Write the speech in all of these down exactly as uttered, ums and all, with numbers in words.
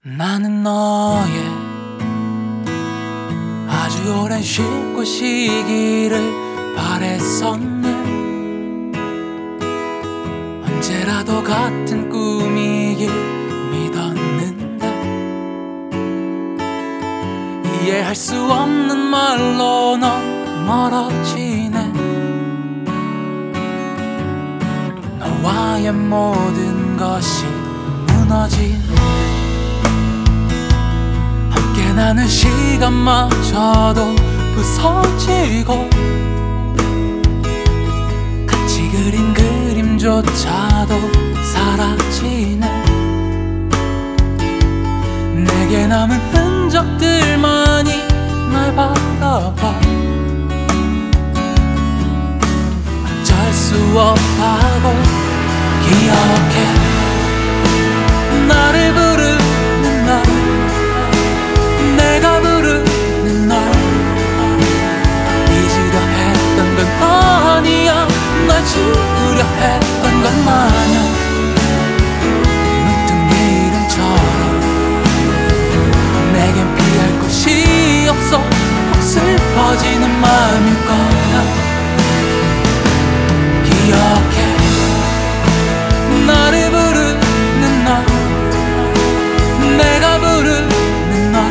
나는 너의 아주 오랜 쉴 시기를 바랬었네. 언제라도 같은 꿈이길 믿었는데 이해할 수 없는 말로 넌 멀어지네. 너와의 모든 것이 무너지네. 함께 나는 시간마저도 부서지고 같이 그린 그림조차도 사라지네. 내게 남은 흔적들만이 날 바라봐. 어쩔 수 없다고 기억해. 나를 부르는 널, 내가 부르는 널 잊으려 했던 건 아니야. 날 지우려 했던 건 마냥 문득 네 이름처럼 내겐 피할 곳이 없어 혹 슬퍼지는 마음일 거야. 기억해. 나를 부르는 널, 내가 부르는 널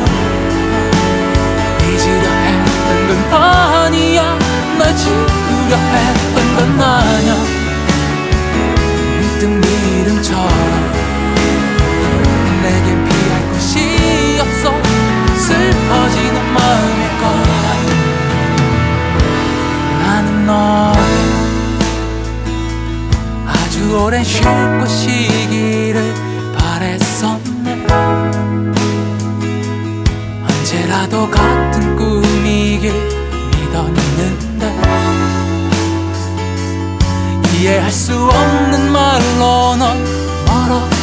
잊으려 했던 건 아니야. 날 지우려 했던 건 마냥 문득 네 이름처럼 내겐 피할 곳이 없어 슬퍼지는 마음일 거야. 나는 너의 아주 오랜 쉴 시기를 바랬었네. 언제라도 같은 꿈이길 믿었는데 이해할 수 없는 말로 넌 멀어